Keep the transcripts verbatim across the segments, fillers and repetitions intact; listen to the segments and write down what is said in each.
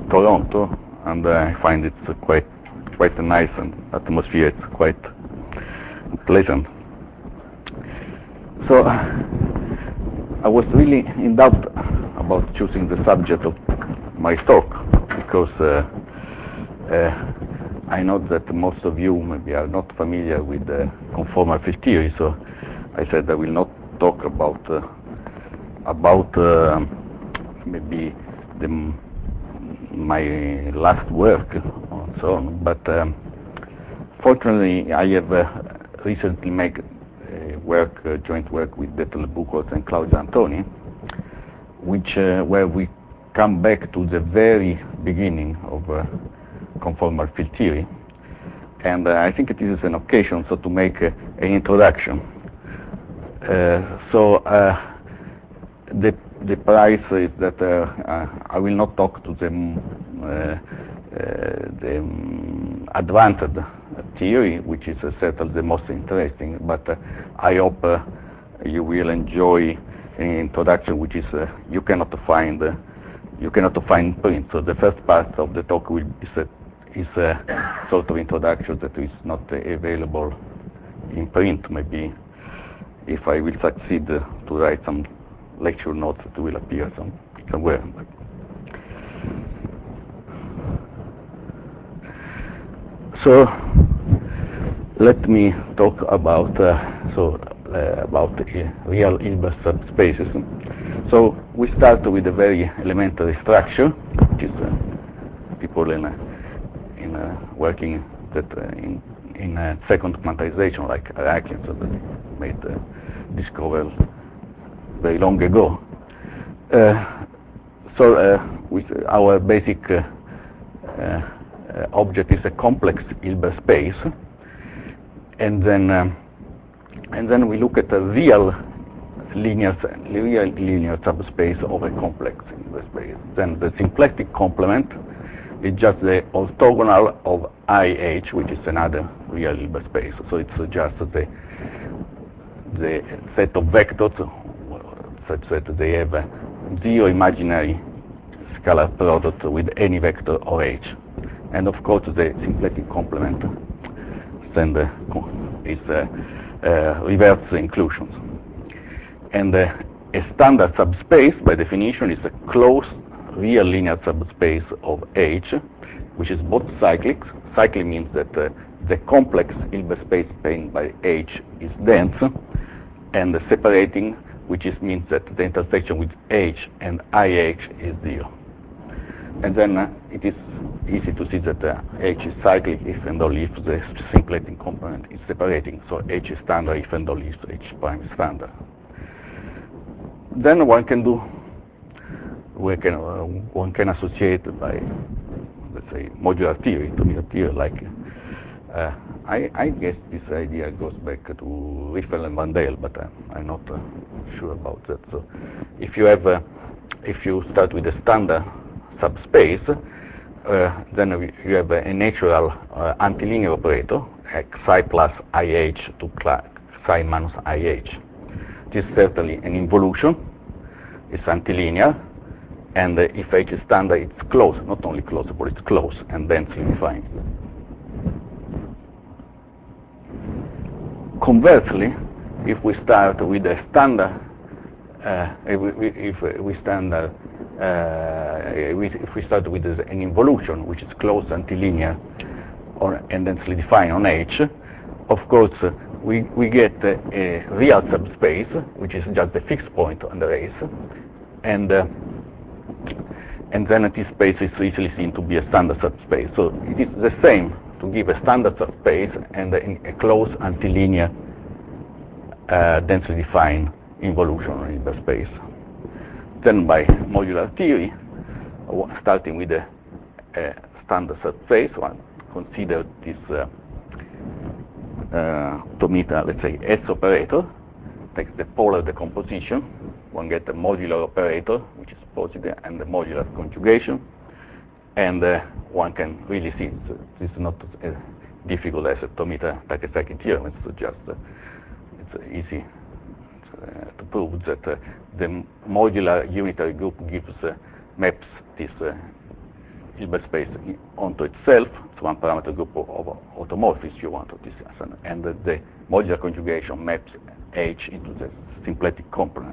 Toronto, and uh, I find it's uh, quite quite a nice and atmosphere. It's quite pleasant. So I was really in doubt about choosing the subject of my talk because uh, uh, I know that most of you maybe are not familiar with the conformal field theory. So I said I will not talk about uh, about uh, maybe the, my last work and so on. But um, fortunately, I have uh, recently made uh, work, uh, joint work with Detlef Buchholz and Claudio Antoni, which uh, where we come back to the very beginning of uh, conformal field theory, and uh, I think it is an occasion so to make uh, an introduction. Uh, so uh, the the price is that uh, uh, I will not talk to the uh, uh, the um, advanced theory, which is uh, certainly the most interesting, but uh, I hope uh, you will enjoy an introduction which is uh, you cannot find uh, you cannot find print. So the first part of the talk will be set, is a sort of introduction that is not uh, available in print. Maybe if I will succeed uh, to write some lecture notes, it will appear some, somewhere. So let me talk about uh, so uh, about uh, real Hilbert subspaces. So we start with a very elementary structure, which is uh, people in uh, in uh, working that uh, in in uh, second quantization, like Arakian, so that made uh, discovered very long ago. Uh, so uh, with our basic uh, uh, object is a complex Hilbert space, and then um, and then we look at a real linear real linear subspace of a complex Hilbert space. Then the symplectic complement is just the orthogonal of I H, which is another real Hilbert space. So it's uh, just the the set of vectors such that they have a zero imaginary scalar product with any vector or H. And of course the symplectic complement then the, is uh, uh, reverse inclusions. And uh, a standard subspace by definition is a closed real linear subspace of H, which is both cyclic. Cyclic means that uh, the complex Hilbert space spanned by H is dense, and the separating, which is means that the intersection with H and I H is zero. And then uh, it is easy to see that uh, H is cyclic if and only if the symplectic component is separating. So H is standard if and only if H prime is standard. Then one can do, we can, uh, one can associate by, let's say, modular theory, to theory, like, uh, I, I guess this idea goes back to Riffel and Vandel, but uh, I'm not uh, sure about that. So if you have, uh, if you start with a standard subspace, uh, then you have a natural uh, antilinear operator, like psi plus I H to psi minus I H. This is certainly an involution. It's antilinear, and uh, if H is standard, it's closed, not only closable, it's closed and densely defined. Conversely, if we start with a standard, uh, if, we, if we standard, uh, if we start with an involution which is closed antilinear or and densely defined on H, of course uh, we we get uh, a real subspace which is just a fixed point on the race, and uh, and then this space is easily seen to be a standard subspace. So it is the same to give a standard subspace and a, a closed antilinear uh, densely defined involution in the space. Then by modular theory, starting with a, a standard subspace, one consider this uh, uh, Tomita, let's say, S operator, takes the polar decomposition. One gets a modular operator, which is positive, and the modular conjugation. And uh, one can really see this is not as difficult as a Tomita-Takesaki theorem. It's just uh, it's easy uh, to prove that uh, the modular unitary group gives uh, maps this uh, Hilbert space onto itself. It's one parameter group of, of automorphisms you want of this, and the, the modular conjugation maps H into the symplectic component.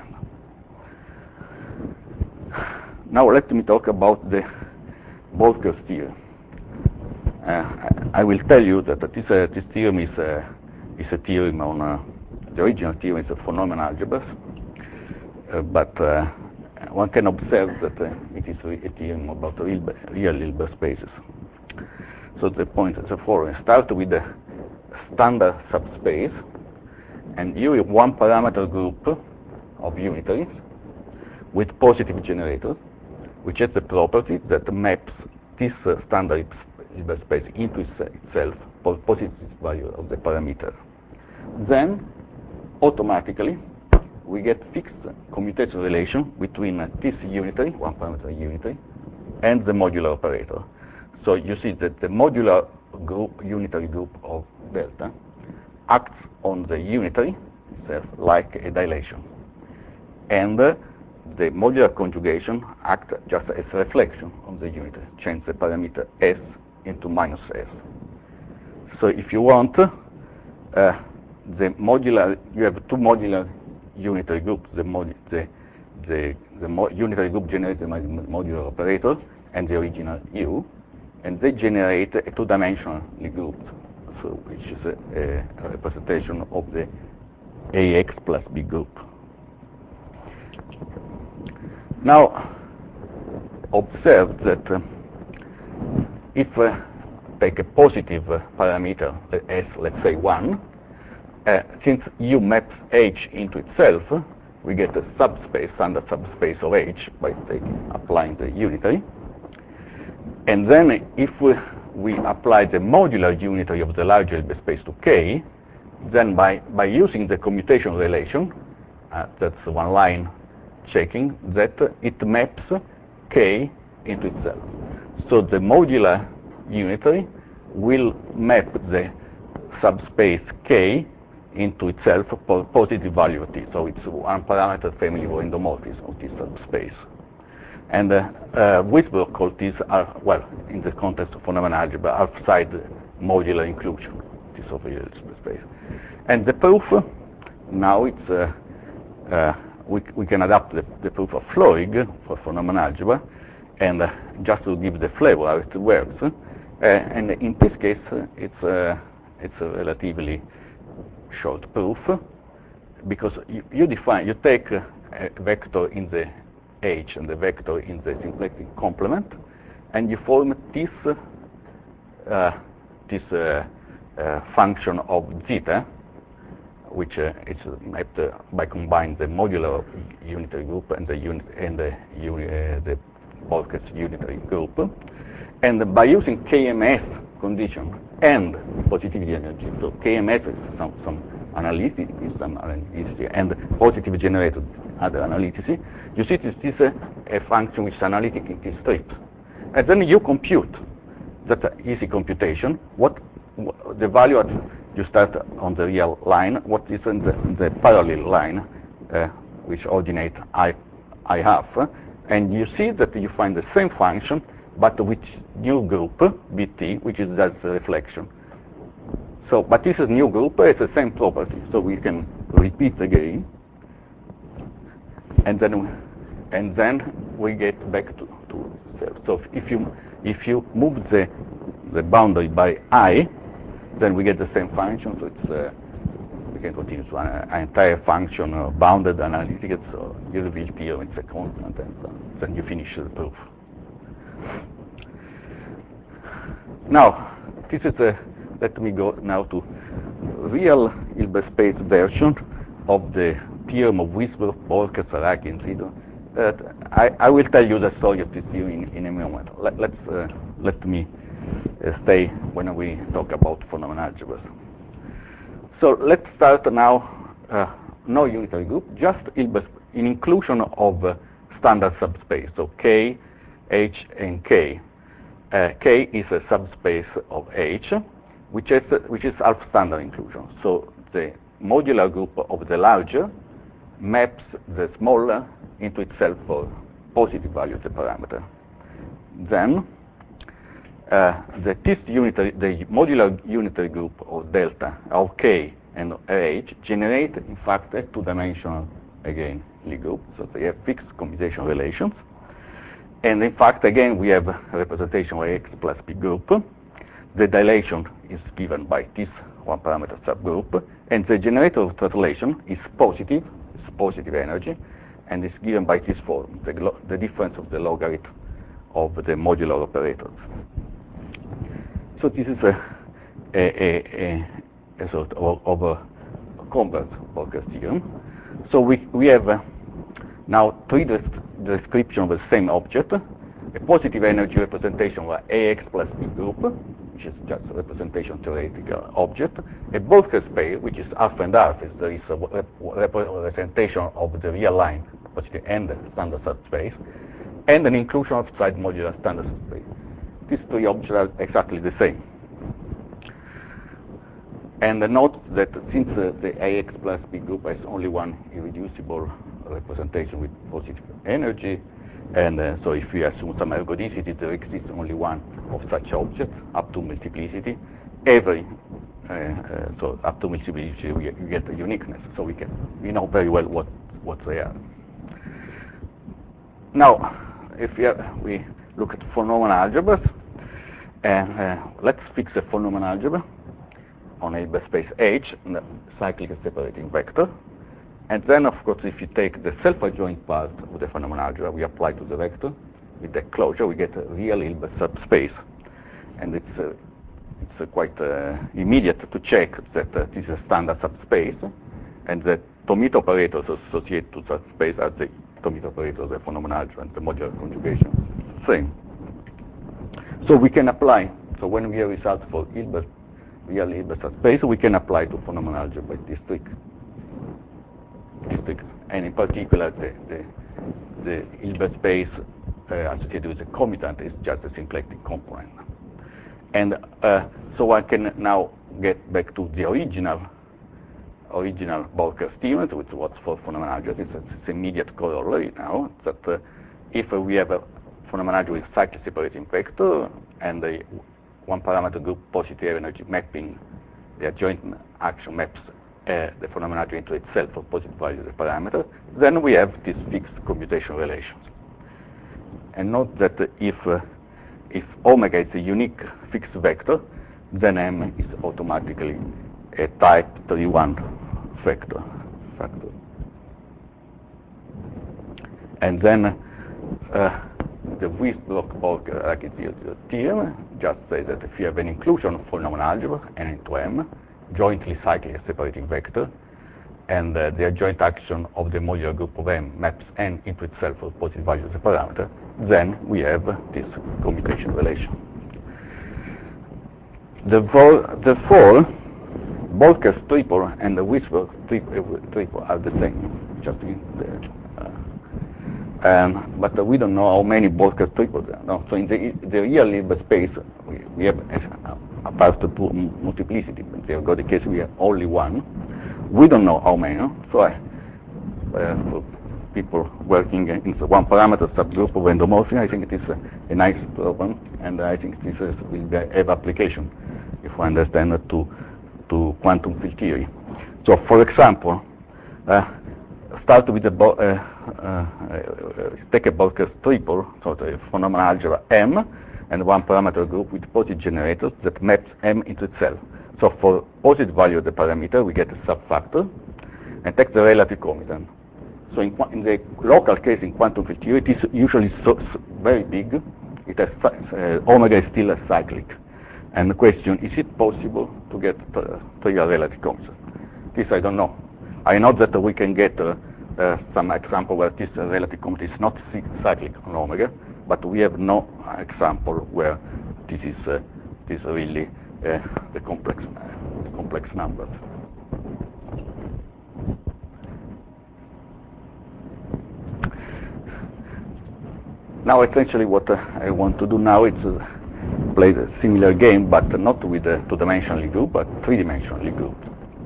Now let me talk about the Volcker's theorem. Uh, I, I will tell you that this, uh, this theorem is, uh, is a theorem on uh, the original theorem is a von Neumann algebras, uh, but uh, one can observe that uh, it is a theorem about real, real Hilbert spaces. So the point is the following: start with the standard subspace, and you have one parameter group of unitaries with positive generator, which has the property that maps this uh, standard Hilbert space into itself for positive value of the parameter. Then, automatically, we get fixed commutative relation between uh, this unitary, one parameter unitary, and the modular operator. So you see that the modular group, unitary group of delta acts on the unitary itself like a dilation. And uh, the modular conjugation acts just as a reflection on the unitary, change the parameter S into minus S. So if you want, uh, the modular, you have two modular unitary groups, the, mod, the, the, the mo unitary group generated by the modular operator and the original U, and they generate a two-dimensional group, so which is a, a representation of the A X plus B group. Now, observe that uh, if uh, take a positive uh, parameter, S, let's say one, uh, since U maps H into itself, uh, we get a subspace, standard subspace of H by taking, applying the unitary. And then if we, we apply the modular unitary of the larger Hilbert space to K, then by, by using the commutation relation, uh, that's one line checking that it maps K into itself. So the modular unitary will map the subspace K into itself for positive value of T. So it's one parameter family of endomorphism of this subspace. And uh, uh, Wisberg called these, are, well, in the context of von Neumann algebra, outside modular inclusion, this of a space. And the proof, now it's, uh, uh, we, we can adapt the, the proof of Floig for von Neumann algebra, and uh, just to give the flavor how it works. Uh, and in this case, uh, it's, uh, it's a relatively short proof, because you, you define, you take uh, a vector in the H and the vector in the symplectic complement, and you form this, uh, this uh, uh, function of zeta, which uh, is mapped uh, by combining the modular unitary group and the unit and the, uni uh, the Volcker's unitary group, and by using K M S condition and positivity energy. So K M S is some, some analysis, some analysis, and positive generated other analysis. You see this is a, a function which is analytic in this strip. And then you compute, that's an easy computation, what, what the value at, you start on the real line, what is in the, the parallel line, uh, which ordinate I, I half, and you see that you find the same function, but with new group, B T, which is that reflection. So, but this is new group, it's the same property, so we can repeat again, and then we, and then we get back to, to self. So if you if you move the the boundary by I, then we get the same function. So it's uh, we can continue to an, an entire function uh, bounded analytic. So you reveal theorem, it's a constant, and so then you finish the proof. Now, this is a, let me go now to real Hilbert space version of the theorem of Wisberg, Volcker, Zaraki, and Zidon. Uh, I, I will tell you the story of this theorem in, in a moment. Let, let's, uh, let me uh, stay when we talk about von Neumann algebras. So let's start now, uh, no unitary group, just Hilbert, in inclusion of uh, standard subspace, so K, H, and K. Uh, K is a subspace of H, which is, uh, which is half-standard inclusion. So the modular group of the larger maps the smaller into itself for positive value of the parameter. Then uh, the this unitary, the modular unitary group of delta, of K and H generate, in fact, a two-dimensional, again, Lie group. So they have fixed commutation relations. And in fact, again, we have a representation of X plus P group. The dilation is given by this one-parameter subgroup, and the generator of translation is positive, it's positive energy, and is given by this form, the, the difference of the logarithm of the modular operators. So this is a, a, a, a, a sort of, of a converse Borcher's theorem. So we, we have uh, now three descriptions of the same object, a positive energy representation of A X plus B group, which is just a representation theoretical object, a Borcher space, which is half and half, is there is a rep representation of the real line, positive and the standard subspace, and an inclusion outside modular standard subspace. These three objects are exactly the same. And note that since uh, the A X plus B group has only one irreducible representation with positive energy, and uh, so if we assume some ergodicity, there exists only one of such objects up to multiplicity. Every uh, uh, so up to multiplicity we, we get a uniqueness. So we can we know very well what what they are. Now, if we, are, we look at von Neumann algebras, and uh, let's fix a von Neumann algebra on a Hilbert space H, the cyclic separating vector. And then, of course, if you take the self-adjoint part of the von Neumann algebra, we apply to the vector. With the closure, we get a real Hilbert subspace. And it's, uh, it's uh, quite uh, immediate to check that uh, this is a standard subspace, and the Tomita operators associated to that space are the Tomita operators of the von Neumann algebra and the modular conjugation. Same. So we can apply, so when we have results for Hilbert, real Hilbert subspace, we can apply to von Neumann algebra this trick. And in particular, the, the, the Hilbert space uh, associated with the commutant is just a symplectic component. And uh, so I can now get back to the original original Borcher's theorem, which was for von Neumann algebra. It's, it's immediate corollary now, that uh, if uh, we have a von Neumann algebra with cyclic separating vector and a one parameter group positive energy mapping, the adjoint action maps Uh, the von Neumann algebra into itself for positive values of the parameter, then we have these fixed commutation relations. And note that uh, if uh, if omega is a unique fixed vector, then M is automatically a type thirty-one vector factor. And then uh, the Wisbloch-Borcher-Racket theorem just says that if you have an inclusion of von Neumann algebra n into M, jointly cyclic separating vector, and uh, the adjoint action of the modular group of M maps N into itself for positive values of the parameter, then we have this commutation relation. The, the four, Borcher's triple and the Wisbloch triple are the same, just in the, uh, um, but uh, we don't know how many Borcher's triples there are. No? So in the, the real Hilbert space, we, we have uh, apart the multiplicity, but there got the case we have only one. We don't know how many. No? So I, uh, for people working in the one parameter subgroup of endomorphism, I think it is a, a nice problem, and I think this is, will be, have application if we understand it to to quantum field theory. So, for example, uh, start with the uh, uh, uh, take a Borcher's triple, so the von Neumann algebra M, and one parameter group with positive generators that maps M into itself. So for positive value of the parameter, we get a subfactor and take the relative commutant. So in, in the local case in quantum field theory, it is usually so, so very big. It has uh, omega is still a cyclic. And the question, is it possible to get uh, trivial relative commutant? This I don't know. I know that uh, we can get uh, uh, some example where this uh, relative commutant is not cyclic on omega, but we have no example where this is uh, this really uh, the complex uh, the complex numbers. Now, essentially, what uh, I want to do now is uh, play a similar game, but not with a two-dimensional Lie group, but three-dimensional Lie group.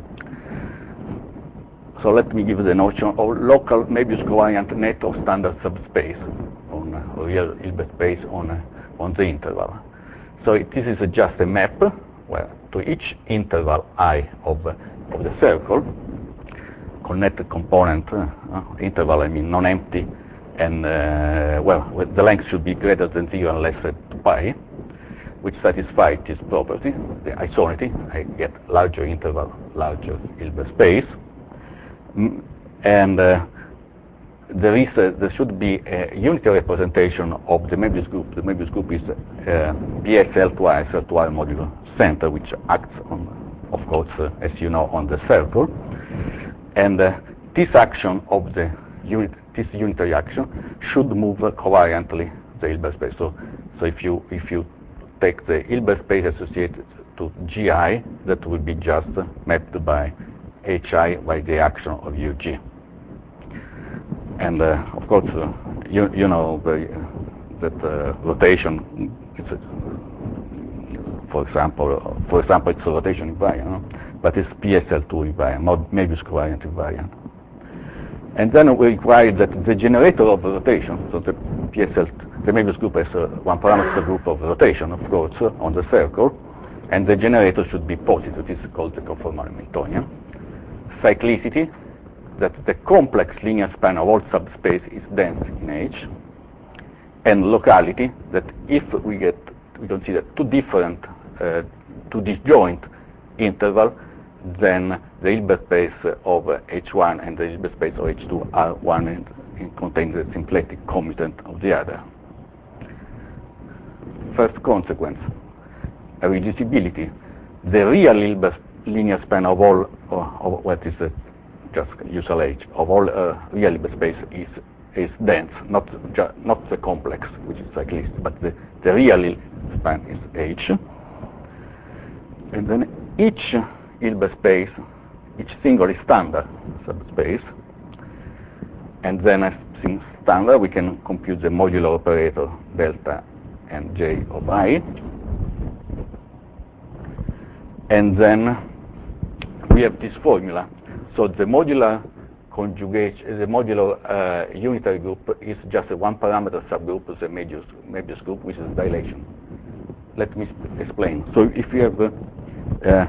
So let me give the notion of local Möbius covariant net of standard subspace on uh, real Hilbert space on uh, on the interval. So it, this is a, just a map where to each interval I of, of the circle, connected component, uh, uh, interval I mean non-empty, and uh, well, the length should be greater than zero and less than two pi, which satisfy this property, the isomorphism. I get larger interval, larger Hilbert space, mm, and uh, there is a, there should be a unitary representation of the Möbius group. The Möbius group is uh, P S L two R, S L two R modular center, which acts on, of course, uh, as you know, on the circle. And uh, this action of the unit, this unitary action, should move uh, covariantly the Hilbert space. So, so if you if you take the Hilbert space associated to G I, that will be just uh, mapped by H I by the action of U G. And uh, of course, uh, you you know the, uh, that uh, rotation, it's a, for example, uh, for example, it's a rotation invariant, no? But it's P S L two invariant, not Möbius covariant invariant. And then we require that the generator of the rotation, so the P S L, the Möbius group has a one parameter group of rotation, of course, uh, on the circle, and the generator should be positive. This is called the conformal Hamiltonian. Cyclicity, that the complex linear span of all subspace is dense in H, and locality, that if we get, we consider two different, uh, two disjoint interval, then the Hilbert space of H one and the Hilbert space of H two are one and, and contain the symplectic commutant of the other. First consequence, a reducibility. The real Hilbert linear span of all, uh, of what is the just usual H, of all uh, real Hilbert space is is dense, not ju not the complex, which is cyclistic, but the, the real span is H. And then each Hilbert space, each single is standard subspace, and then as standard we can compute the modular operator delta and J of I, and then we have this formula. So the modular conjugation, the modular uh, unitary group is just a one parameter subgroup of the Möbius, Möbius group, which is dilation. Let me explain. So if you have uh, uh,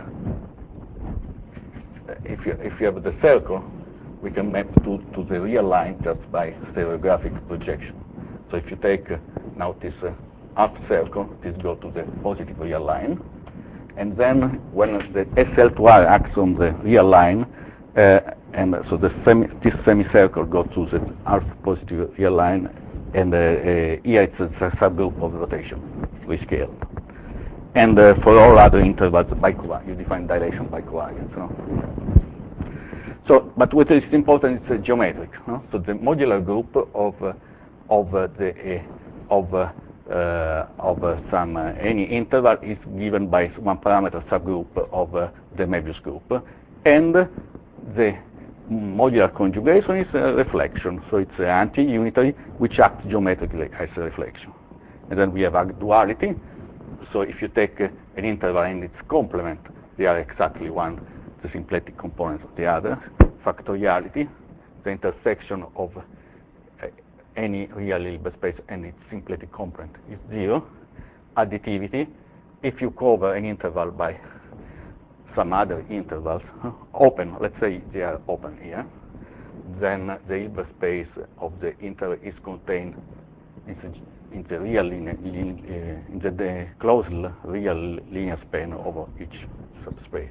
if you if you have the circle, we can map to to the real line just by stereographic projection. So if you take uh, now this uh, half circle, this go to the positive real line, and then when the S L two R acts on the real line, uh, and so the semi, this semicircle goes to the half positive real line, and uh, uh, here it's a subgroup of rotation, rescaled. And uh, for all other intervals, by covariance, you define dilation by covariance. No? So, but what is important is uh, geometric. No? So the modular group of uh, of uh, the uh, of uh, uh, of uh, some uh, any interval is given by one parameter subgroup of uh, the Möbius group, and the modular conjugation is a reflection. So it's uh, anti-unitary, which acts geometrically as a reflection. And then we have a duality. So if you take uh, an interval and its complement, they are exactly one, the symplectic components of the other. Factoriality, the intersection of uh, any real Hilbert space and its symplectic complement is zero. Additivity, if you cover an interval by some other intervals, uh, open, let's say they are open here, then the Hilbert space of the interval is contained in the real linear, in the, the closed real linear span over each subspace.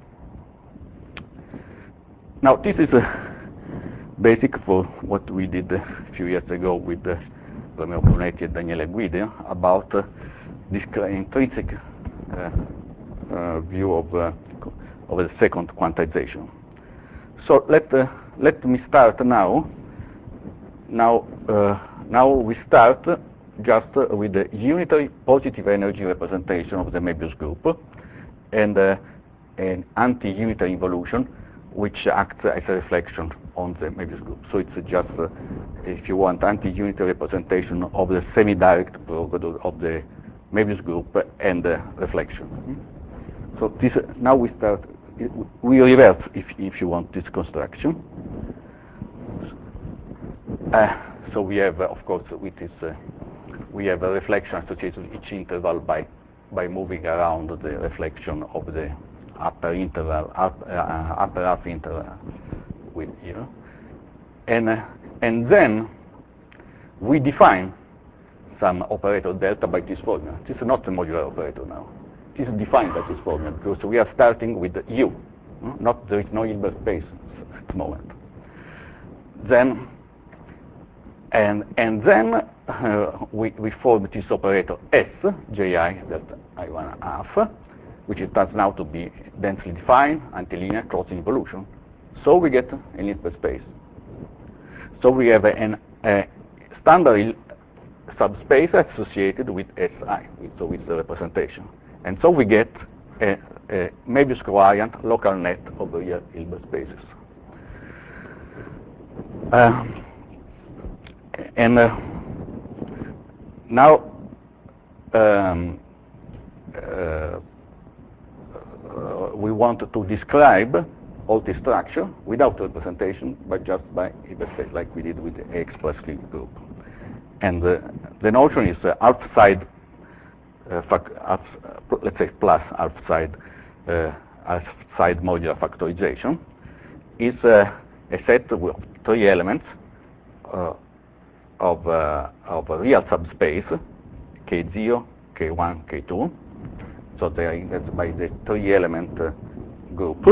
Now this is a basic for what we did a few years ago with uh, Romeo Brunetti and Daniele Guide about uh, this intrinsic uh, uh, view of, uh, of the second quantization. So let uh, let me start now. Now uh, now we start just uh, with the unitary positive energy representation of the Möbius group and uh, an anti-unitary involution which acts as a reflection on the Möbius group. So it's just, uh, if you want, anti-unitary representation of the semi-direct product of the Möbius group and the reflection. Mm-hmm. So this, uh, now we start, we reverse, if, if you want, this construction. Uh, so we have, uh, of course, with this, uh, we have a reflection associated with each interval by by moving around the reflection of the upper interval, up, uh, upper half interval with here. And, uh, and then we define some operator delta by this formula. This is not a modular operator now. This is defined by this formula because we are starting with the U. Hmm? Not, there is no Hilbert space at the moment. Then, and, and then uh, we, we form this operator S, Ji, delta I one half, which it turns out to be densely defined, antilinear, closing evolution. So we get an Hilbert space. So we have an, a standard subspace associated with Si, so with the representation. And so we get a, a Möbius covariant local net of the real Hilbert spaces. Uh, and uh, now um, uh, we want to describe all this structure without representation, but just by Hilbert space, like we did with the expressly group. And uh, the notion is uh, outside, uh, uh, let's say plus outside, uh, outside modular factorization is uh, a set of three elements uh, of, uh, of a real subspace, K zero, K one, K two. So they are that's by the three element uh, group,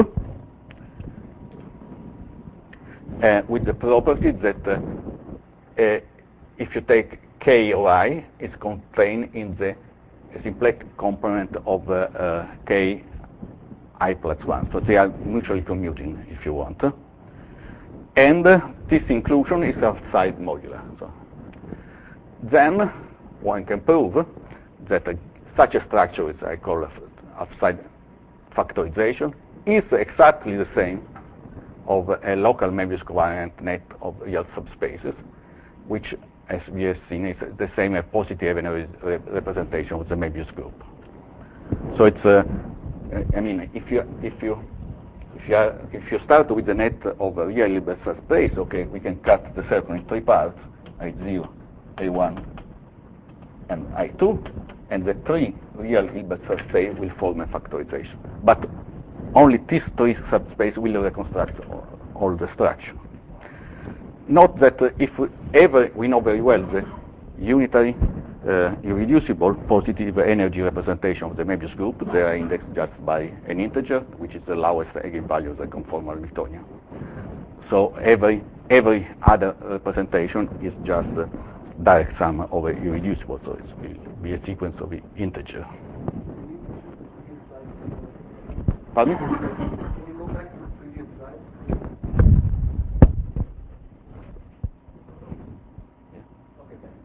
uh, with the property that uh, uh, if you take K or I, it's contained in the symplectic component of uh, uh, K I plus one. So they are mutually commuting, if you want. And uh, this inclusion is outside modular. So then one can prove that uh, such a structure, which I call outside factorization, is exactly the same of a local Möbius covariant net of real subspaces, which, as we have seen, is the same as positive representation of the Möbius group. So it's, uh, I mean, if you if you if you are, if you start with the net of a real Hilbert subspace, okay, we can cut the circle in three parts: I zero, I one, and I two, and the three real Hilbert subspace will form a factorization. But only these three subspaces will reconstruct all, all the structure. Note that uh, if we ever we know very well the unitary, uh, irreducible positive energy representation of the Möbius group, they are indexed just by an integer, which is the lowest eigenvalue of the conformal Hamiltonian. So every every other representation is just uh, direct sum of a irreducible, so it will be a sequence of integer. Pardon? Can you go back to the previous slide? Okay, thanks.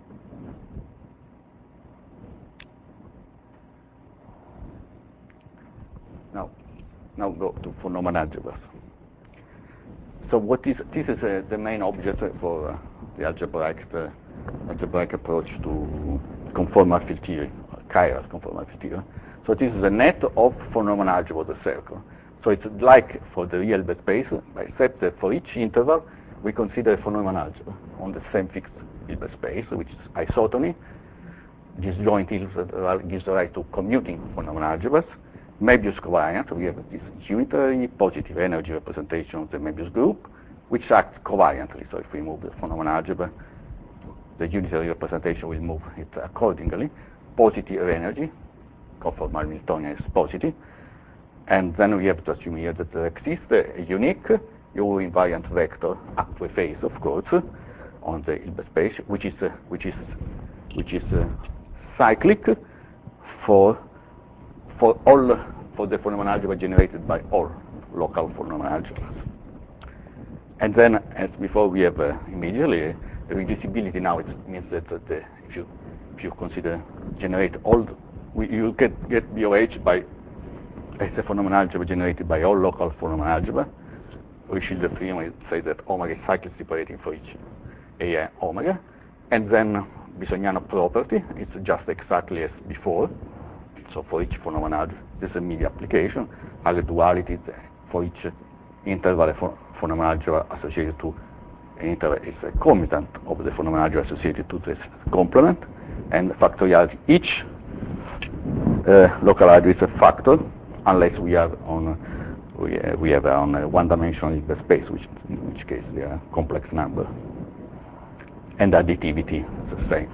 Now, now go to von Neumann algebras. So what is this is uh, the main object for uh, the algebraic uh, algebraic approach to conformal field theory, chiral conformal field theory. So this is the net of von Neumann algebra of the circle. So it's like for the real Hilbert space, except that for each interval we consider a von Neumann algebra on the same fixed Hilbert space, which is isotony. This joint interval gives rise to commuting von Neumann algebras. Möbius covariant, we have this unitary positive energy representation of the Möbius group, which acts covariantly. So if we move the von Neumann algebra, the unitary representation will move it accordingly. Positive energy, conformal Hamiltonian is positive. And then we have to assume here that there exists a unique U invariant vector up to a phase, of course, on the Hilbert space, which is uh, which is which is uh, cyclic for for all for the von Neumann algebra generated by all local von Neumann algebras. And then, as before, we have uh, immediately uh, reducibility. Now it means that uh, the, if you if you consider generate all, the, we, you get get B O H by as a von Neumann algebra generated by all local von Neumann algebra. We should the theorem we say that omega is cyclic separating for each A omega, and then Bisognano property. It's just exactly as before. So for each von Neumann algebra, this is a media application. Other duality for each interval von Neumann algebra associated to an interval is a commutant of the von Neumann algebra associated to this complement, and factoriality each uh, local algebra is a factor, unless we are on uh, we, uh, we have on a one-dimensional Hilbert space, which in which case they are complex number, and additivity is the same.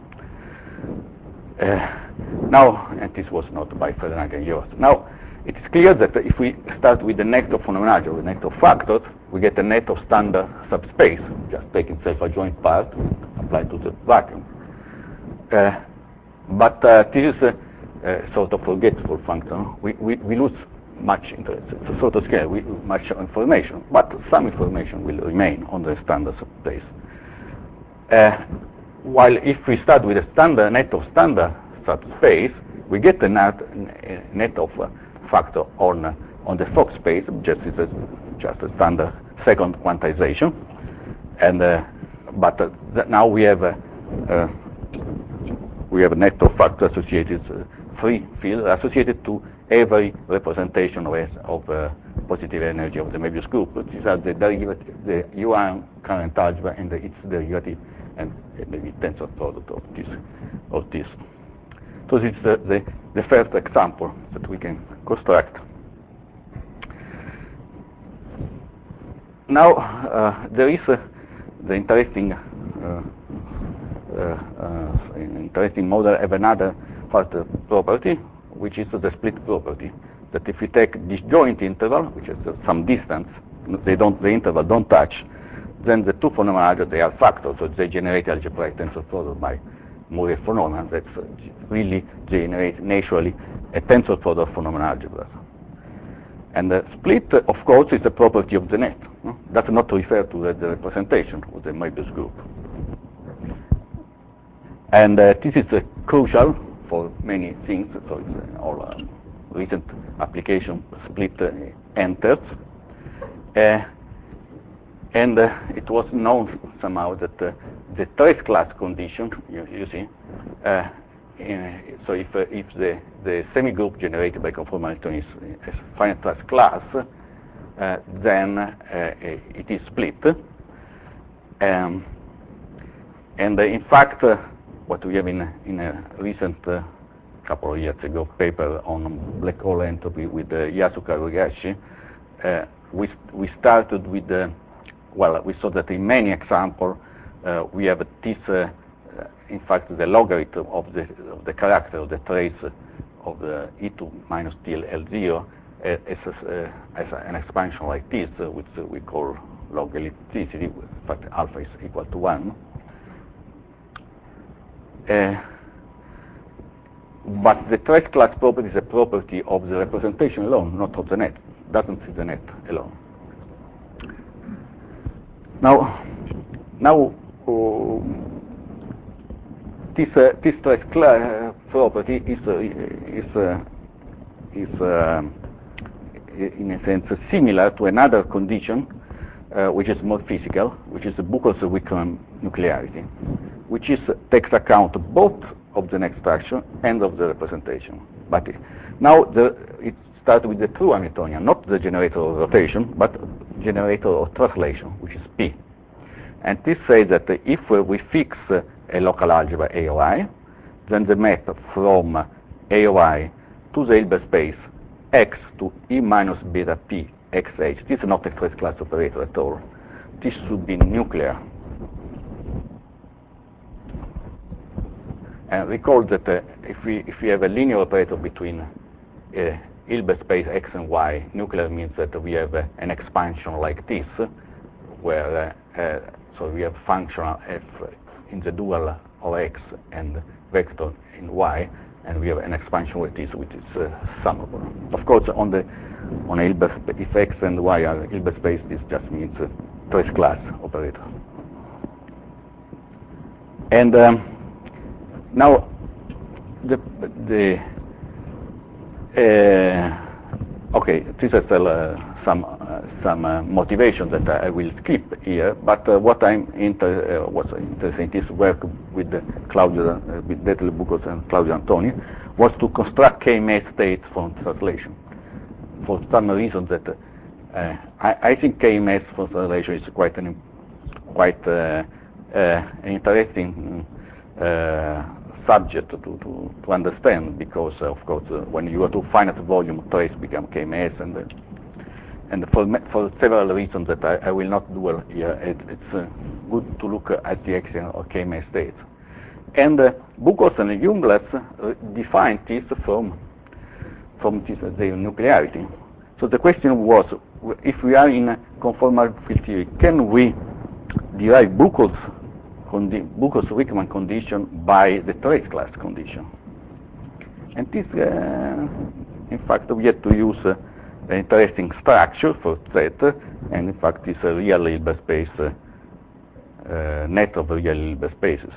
Uh, now, and this was not by Ferdinand and yours. Now, it is clear that if we start with the net of phenomenology, the net of factors, we get a net of standard subspace, just taking self-adjoint part applied to the vacuum. Uh, but uh, this is a, a sort of forgetful function. We, we, we lose much interest. It's a sort of scale, we, much information, but some information will remain on the standard subspace. Uh, while if we start with a standard net of standard subspace, we get a net, a net of uh, factor on uh, on the Fock space, just is a, just a standard second quantization, and uh, but uh, now we have a uh, we have a net of factor associated uh, free field associated to every representation of, of uh, positive energy of the Möbius group. These are the derivative, the Yuan current algebra and the, its derivative, and maybe tensor product of this of this. So this is the, the, the first example that we can construct. Now uh, there is uh, the interesting uh, uh, uh, interesting model of another further property, which is the split property. That if we take disjoint interval, which is uh, some distance, they don't the interval don't touch, then the two phenomena they are factors, so they generate algebraic tensor product by Mourier phenomenon that uh, really generate naturally a tensor product phenomenon algebra. And the split, uh, of course, is a property of the net. No? Does not refer to the, the representation of the Möbius group. And uh, this is uh, crucial for many things. So it's uh, all uh, recent application split uh, enters. Uh, and uh, it was known somehow that uh, the trace class condition, you, you see, uh, in, so if, uh, if the, the semi-group generated by conformal Hamilton is a finite trace class, uh, then uh, it is split. Um, and uh, in fact, uh, what we have in, in a recent uh, couple of years ago paper on black hole entropy with uh, Yasuka Uegashi, uh, we, we started with the well, we saw that in many examples uh, we have this, uh, uh, in fact, the logarithm of the, of the character of the trace of the E two minus T L zero uh, as, uh, as an expansion like this, uh, which uh, we call logarithmicity. In fact, alpha is equal to one. Uh, but the trace class property is a property of the representation alone, not of the net. Doesn't see the net alone. Now, now uh, this uh, this trace class property is uh, is uh, is uh, in a sense similar to another condition, uh, which is more physical, which is the Buchholz-Wickham nuclearity, which is uh, takes account both of the net structure and of the representation. But now the, it starts with the true Hamiltonian, not the generator of rotation, but generator of translation, which is P. And this says that uh, if uh, we fix uh, a local algebra A O I, then the map from uh, A O I to the Hilbert space X to E minus beta P X H, this is not a trace class operator at all. This should be nuclear. And recall that uh, if we if we have a linear operator between uh, Hilbert space X and Y, nuclear means that we have uh, an expansion like this, where uh, uh, so we have functional f in the dual of X and vector in Y, and we have an expansion with this, which is uh, summable. Of course, on the on Hilbert, if X and Y are Hilbert space, this just means uh, trace class operator. And um, now the the uh, okay, this is uh, some uh, some uh, motivation that I will skip here. But uh, what I'm inter uh, what's interesting in this work with uh, Claudio, uh, with Detlef Buchholz and Claudio Antoni, was to construct K-mesh states from translation. For some reason that uh, I, I think K-mesh from translation is quite an quite uh, uh, an interesting uh, subject to, to, to understand, because uh, of course uh, when you go to finite volume, trace become K M S, and uh, and for for several reasons that I, I will not do here, it, it's uh, good to look at the axial or K M S states. And uh, Buchholz and Jungblatz uh, define this from from this, uh, the nuclearity. So the question was, if we are in a conformal field theory, can we derive Buchholz Buchholz-Wickman condition by the trace class condition? And this, uh, in fact, we had to use uh, an interesting structure for Z, and in fact, it's a real Hilbert space, uh, uh, net of real Hilbert spaces.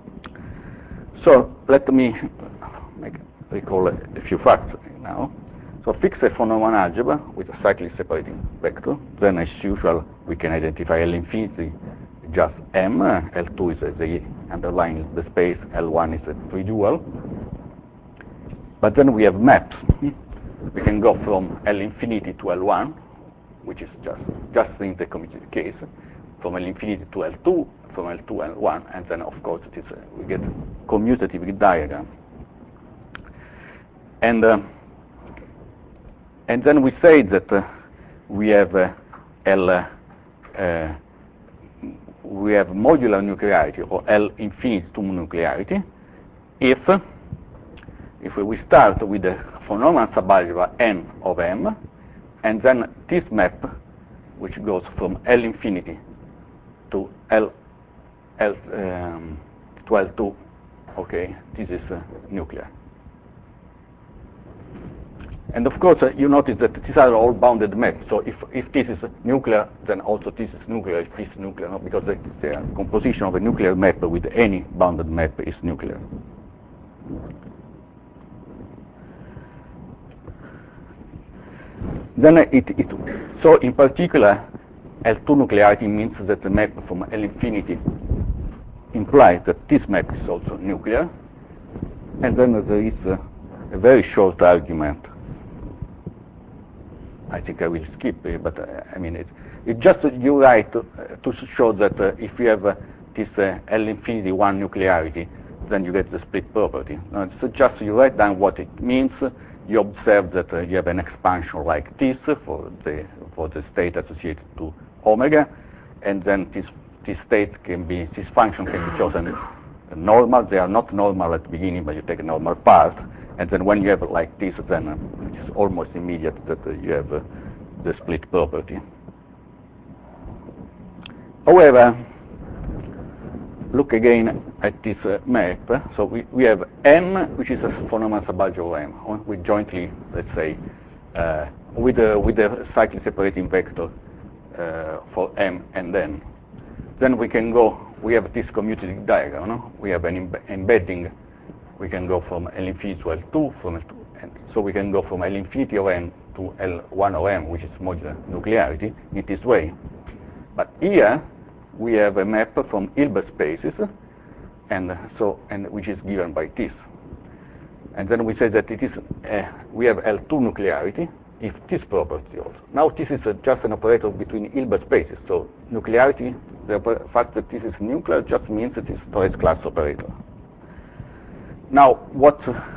So let me make, recall a, a few facts now. So fix a von Neumann algebra with a cyclically separating vector. Then, as usual, we can identify L infinity just M. Uh, L two is uh, the underlying the space. L one is a free dual. But then we have maps. We can go from L infinity to L one, which is just just in the commutative case, from L infinity to L two, from L two to L one, and then of course it is uh, we get commutative diagram. And uh, and then we say that uh, we have uh, L uh, uh, we have modular nuclearity, or L infinity to nuclearity, if uh, if we start with the von Neumann subalgebra N of M, and then this map, which goes from L infinity to L, L um, to L two, okay, this is uh, nuclear. And of course, uh, you notice that these are all bounded maps. So if if this is nuclear, then also this is nuclear. If this is nuclear, no, because the, the composition of a nuclear map with any bounded map is nuclear. Then it, it, so in particular, L two nuclearity means that the map from L infinity implies that this map is also nuclear. And then there is a, a very short argument. I think I will skip it, but uh, I mean, it, it just uh, you write uh, to show that uh, if you have uh, this uh, L infinity one nuclearity, then you get the split property. Uh, so just you write down what it means. You observe that uh, you have an expansion like this for the for the state associated to omega, and then this this state can be this function can be chosen normal. They are not normal at the beginning, but you take a normal part, and then when you have it like this, then uh, it's almost immediate that uh, you have uh, the split property. However, look again at this uh, map. So we, we have M, which is a von Neumann subalgebra M. We jointly, let's say, uh, with the with the cyclically separating vector uh, for M and N. Then we can go. We have this commutative diagram. No? We have an imbe embedding. We can go from L infinity to L two, from L two, and so we can go from L infinity of N to L one of M, which is modular nuclearity, in this way. But here we have a map from Hilbert spaces, and so and which is given by this. And then we say that it is uh, we have L two nuclearity if this property also. Now this is a, just an operator between Hilbert spaces. So nuclearity, the fact that this is nuclear just means it is Torres class operator. Now what?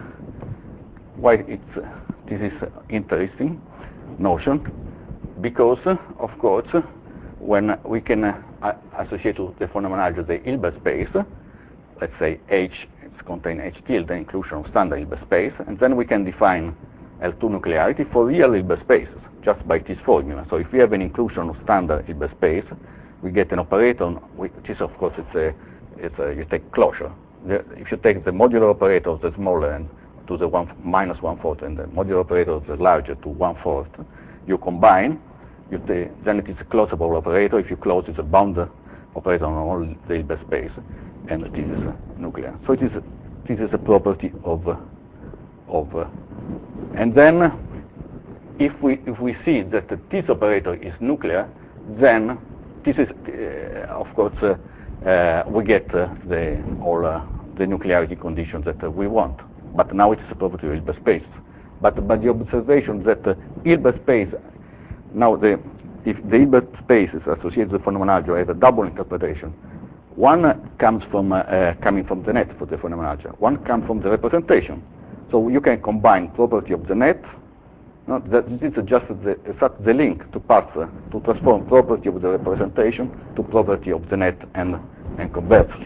Why it's uh, this is uh, interesting notion? Because uh, of course uh, when we can uh, associate to the von Neumann algebra the Hilbert space, let's say H it's contain H tilde, the inclusion of standard Hilbert space, and then we can define L two nuclearity for real Hilbert spaces just by this formula. So if we have an inclusion of standard Hilbert space, we get an operator, which is of course it's a, it's a you take closure. The, if you take the modular operator of the smaller and to the one minus one fourth and the modular operator of the larger to one fourth, you combine. You take, then it is a closable operator. If you close, it's a bounded operator on all the Hilbert space, and this is uh, nuclear. So it is a, this is a property of uh, of. Uh, and then, if we if we see that this operator is nuclear, then this is uh, of course uh, uh, we get uh, the all uh, the nuclearity conditions that uh, we want. But now it is a property of Hilbert space. But but the observation that uh, Hilbert space now the if the Hilbert space is associated with von Neumann algebra has a double interpretation One comes from uh, uh, coming from the net for the phenomenology. One comes from the representation. So you can combine property of the net. No, that this is just the, the link to pass uh, to transform property of the representation to property of the net and and conversely.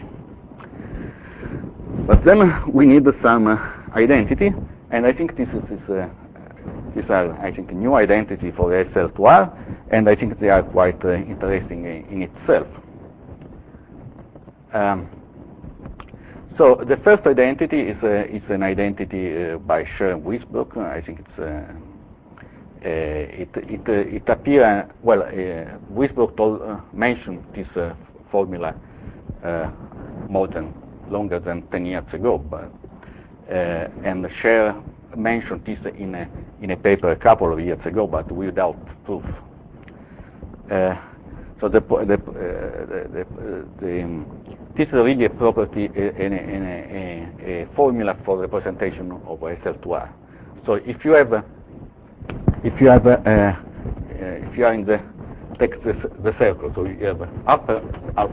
But then we need some uh, identity, and I think this is this, uh, these are I think new identity for S L two R, and I think they are quite uh, interesting in, in itself. Um, so the first identity is uh, is an identity uh, by Scher and Wisbrook. I think it's. Uh, Uh, it it uh, it appear well. Uh, Wisbrook told, uh, mentioned this uh, formula uh, more than longer than ten years ago, but uh, and Scher mentioned this in a in a paper a couple of years ago, but without proof. Uh, so the the, uh, the, the, the um, this is really a property in a, in a, a, a formula for representation of S L two R. So if you have a, If you have, a, uh, uh, if you are in the take the, the circle, so you have upper half,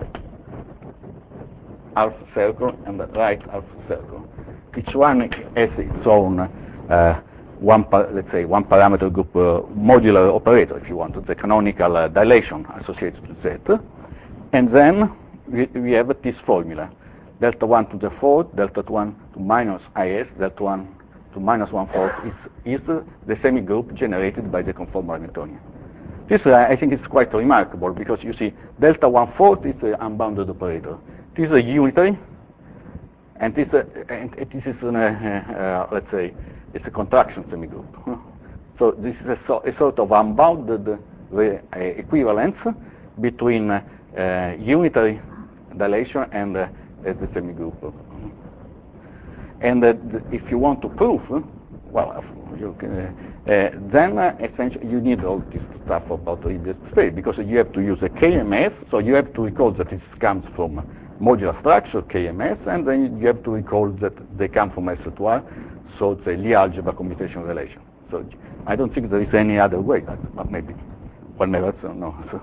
half circle and the right half circle. Each one has its own uh, one, par let's say, one parameter group uh, modular operator, if you want, the canonical uh, dilation associated with that. And then we, we have this formula: delta one to the fourth, delta one to minus is, delta one to minus one-fourth is, is uh, the semigroup generated by the conformal Hamiltonian. This, uh, I think, is quite remarkable, because you see, delta one-fourth is an unbounded operator. This is a unitary, and this, uh, and this is, an, uh, uh, let's say, it's a contraction semigroup. So this is a, so, a sort of unbounded uh, equivalence between uh, uh, unitary dilation and uh, the semigroup. And uh, if you want to prove, uh, well, you can, uh, uh, then uh, essentially you need all this stuff about the Hilbert space, because you have to use a K M S, so you have to recall that it comes from modular structure, K M S, and then you have to recall that they come from S two R, so it's a Lie algebra commutation relation. So I don't think there is any other way, but maybe one never knows. So.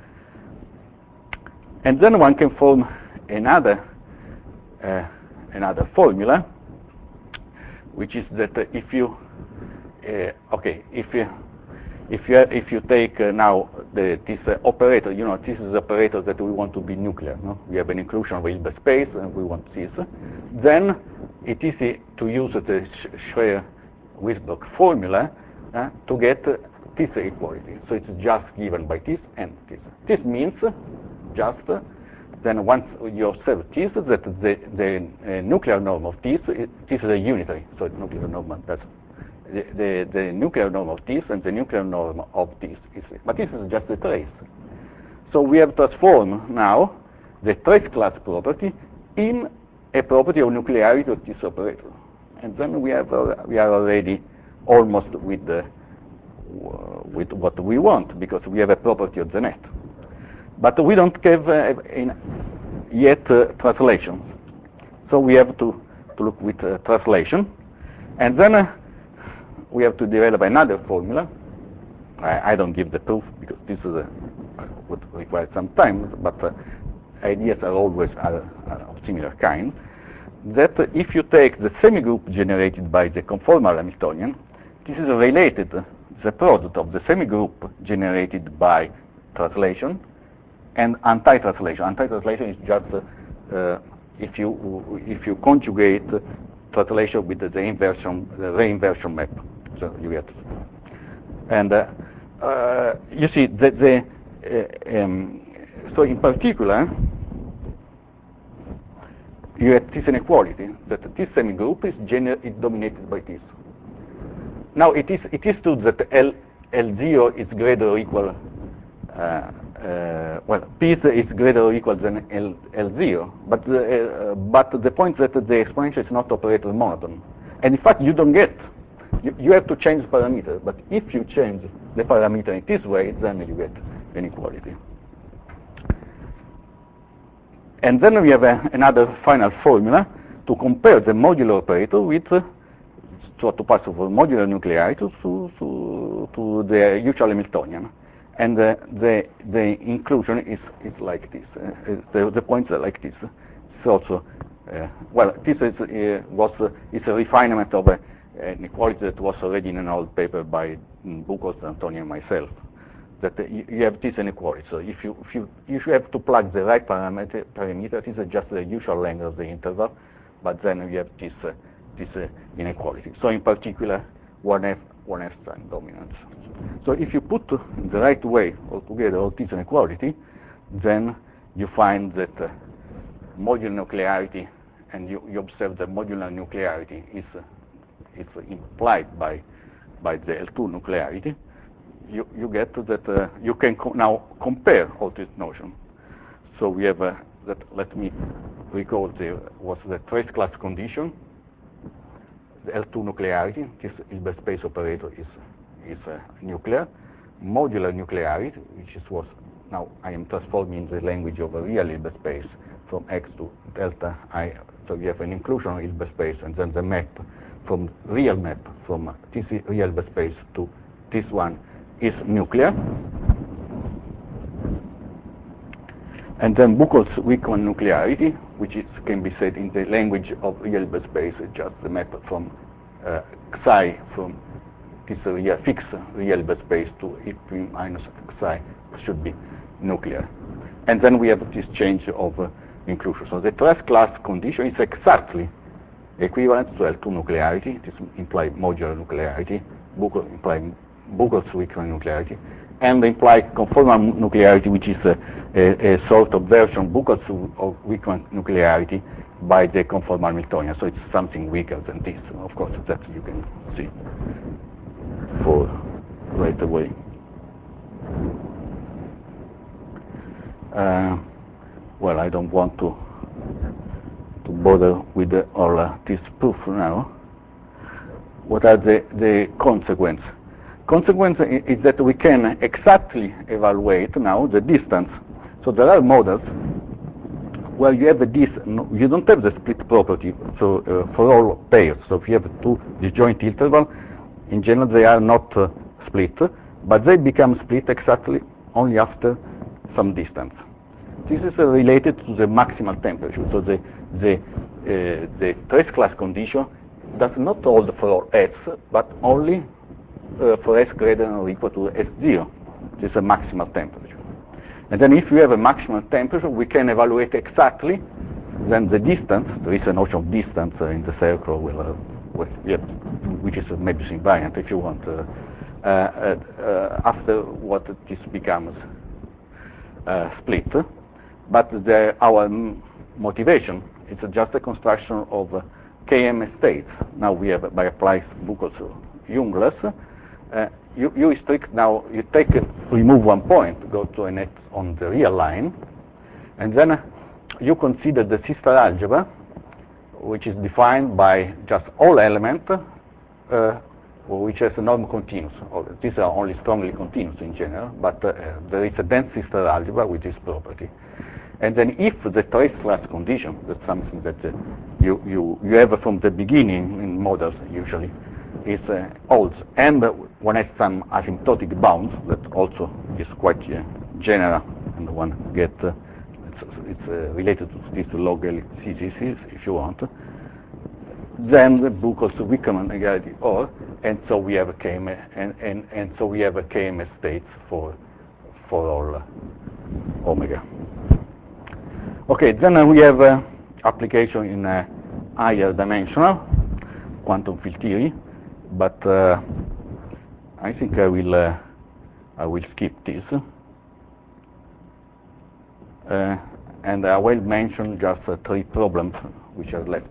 And then one can form another uh, another formula, which is that uh, if you uh, okay if you if you if you take uh, now the, this uh, operator, you know, this is the operator that we want to be nuclear. No, we have an inclusion of Hilbert space, and we want this. Then it is uh, to use the Scher-Wisbrook formula uh, to get uh, this equality. So it's just given by this and this. This means uh, just. Uh, Then once you observe this, that the, the uh, nuclear norm of this, it, this is a unitary, so it's nuclear norm, that's the, the, the nuclear norm of this and the nuclear norm of this. Is, but this is just a trace. So we have transformed now the trace class property in a property of nuclearity of this operator. And then we, have, uh, we are already almost with, the, uh, with what we want, because we have a property of the net. But we don't have uh, in yet uh, translations. So we have to, to look with uh, translation. And then uh, we have to develop another formula. I, I don't give the proof, because this is a, would require some time, but uh, ideas are always are, are of similar kind. That uh, if you take the semigroup generated by the conformal Hamiltonian, this is related, uh, the product of the semigroup generated by translation and anti-translation. Anti-translation is just uh, uh, if you if you conjugate translation with the inversion, the reinversion map. So you get. And uh, uh, you see that the uh, um, so in particular you have this inequality that this semigroup is gener is dominated by this. Now it is it is true that L L zero is greater or equal. Uh, Uh, well, P is greater or equal than L, L0, but the, uh, but the point that the exponential is not operator monotone. And in fact, you don't get, you, you have to change the parameter, but if you change the parameter in this way, then you get inequality. And then we have a, another final formula to compare the modular operator with, uh, so to pass over modular nuclearity to, to, to the usual Hamiltonian. and uh, the the inclusion is is like this. Uh, the the points are like this. It's also uh, well, this is uh, was uh, is a refinement of a, an equality that was already in an old paper by mm, Buchholz, Antonio, and myself. That uh, you, you have this inequality. So if you if you if you have to plug the right parameter, parameter, this is just the usual length of the interval, but then you have this uh, this uh, inequality. So in particular, one F one F time dominance. So if you put uh, the right way altogether all this inequality, then you find that uh, modular nuclearity, and you, you observe that modular nuclearity is uh, is implied by by the L two nuclearity. You, you get that uh, you can co now compare all these notions. So we have uh, that. Let me recall the was the trace class condition. The L two nuclearity. This Hilbert space operator is is uh, nuclear. Modular nuclearity, which is was now I am transforming the language of a real Hilbert space from X to delta I. So we have an inclusion of Hilbert space, and then the map from real map from this real Hilbert space to this one is nuclear. And then Buchholz-Wickman nuclearity, which is, can be said in the language of real Hilbert space, just the map from uh, psi from this real fixed real Hilbert space to E prime minus psi should be nuclear. And then we have this change of uh, inclusion. So the trace class condition is exactly equivalent to L two nuclearity. This implies modular nuclearity. Buchholz implies Buchholz-Wickman nuclearity, and implies conformal nuclearity, which is a, a, a sort of version of Buchholz-Wickman nuclearity by the conformal Hamiltonian. So it's something weaker than this, of course, that you can see for right away. Uh, well, I don't want to to bother with the, all uh, this proof now. What are the, the consequences? Consequence is that we can exactly evaluate now the distance. So there are models where you have this, you don't have the split property so, uh, for all pairs. So if you have two disjoint intervals, in general they are not uh, split, but they become split exactly only after some distance. This is uh, related to the maximal temperature. So the, the, uh, the trace class condition does not hold for all S, but only Uh, for S greater than or equal to S zero. This is a maximal temperature. And then if we have a maximal temperature, we can evaluate exactly then the distance. There is a notion of distance uh, in the circle, well, uh, well, yeah, which is a Möbius invariant, if you want, uh, uh, uh, after what this becomes uh, split. But the, our motivation is just a construction of uh, K M states. Now we have, by applying Buchholz-Jungles, Uh, you, you restrict now, you take, a, remove one point, go to a net on the real line, and then uh, you consider the sister algebra, which is defined by just all elements, uh, which has a norm continuous. These are only strongly continuous in general, but uh, there is a dense sister algebra with this property. And then if the trace class condition, that's something that uh, you, you, you have from the beginning in models usually, is uh, holds, and uh, one has some asymptotic bounds that also is quite uh, general, and one get uh, it's, it's uh, related to this log L C C Cs if you want. Then the Buchholz-Wickman equality or, and so we have a K M and, and and so we have a K M states for for all uh, omega. Okay, then uh, we have uh, application in uh, higher dimensional quantum field theory. But uh, I think I will uh, I will skip this, uh, and I will mention just uh, three problems which are left.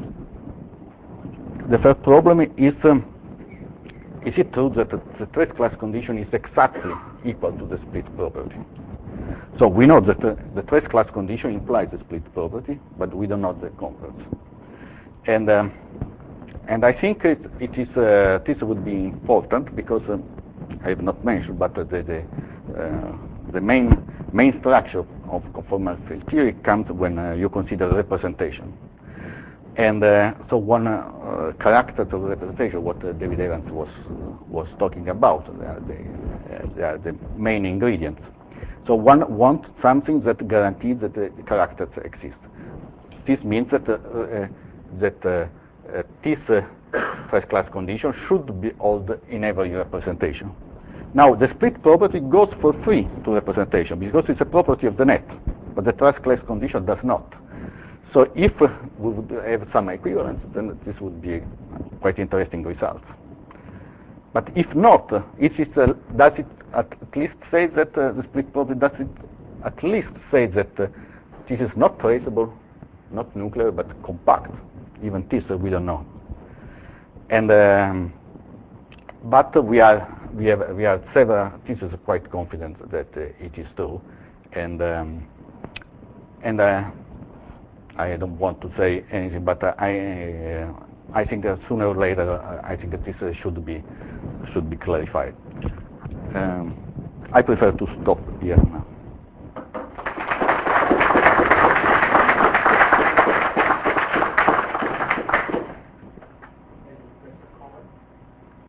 The first problem is: um, is it true that the trace class condition is exactly equal to the split property? So we know that uh, the trace class condition implies the split property, but we don't know the converse. And um, And I think it, it is, uh, this would be important because uh, I have not mentioned, but uh, the, the, uh, the main, main structure of conformal field theory comes when uh, you consider representation. And uh, so one uh, character of the representation, what uh, David Evans was was talking about, they are the, uh, they are the main ingredients. So one wants something that guarantees that the characters exist. This means that uh, uh, that uh, uh, this uh, first-class condition should be held in every representation. Now, the split property goes for free to representation because it's a property of the net, but the first-class condition does not. So if uh, we would have some equivalence, then this would be quite interesting results. But if not, uh, it is, uh, does it at least say that uh, the split property, does it at least say that uh, this is not traceable, not nuclear, but compact? Even this uh, we don't know. And um, but uh, we are we have we are several teachers quite confident that uh, it is true, and um, and uh, I don't want to say anything, but uh, I uh, I think that sooner or later uh, I think that this uh, should be should be clarified. Um, I prefer to stop here now.